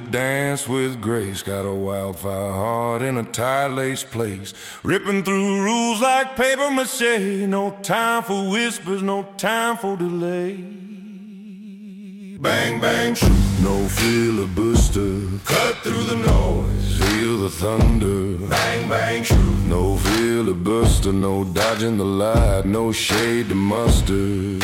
dance with grace. Got a wildfire heart in a tight-laced place, ripping through rules like paper mache. No time for whispers, no time for delay. Bang, bang, shoot, no filibuster. Cut through the noise, feel the thunder. Bang, bang, shoot, no filibuster. No dodging the light, no shade to mustard.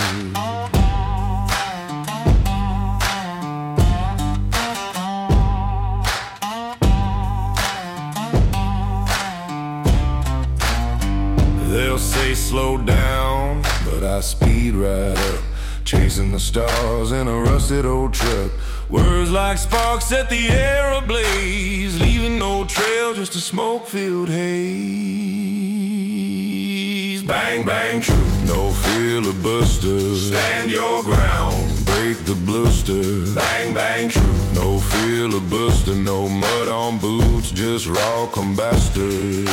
They'll say slow down, but I speed right up, chasing the stars in a rusted old truck. Words like sparks set the air ablaze, leaving no trail, just a smoke-filled haze. Bang, bang, true, no filibuster. Stand your ground, break the bluster. Bang, bang, true, no filibuster. No mud on boots, just raw combustor.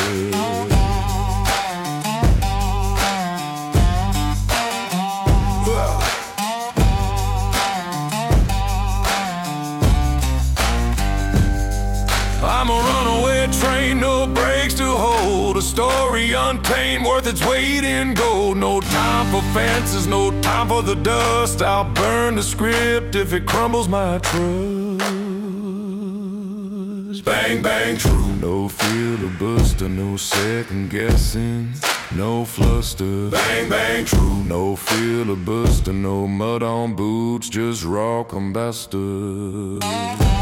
I'm a runaway train, no brakes to hold. A story untamed, worth its weight in gold. No time for fences, no time for the dust. I'll burn the script if it crumbles my trust. Bang, bang, true, no filibuster. No second guessing, no fluster. Bang, bang, true, no filibuster. No mud on boots, just raw combustor.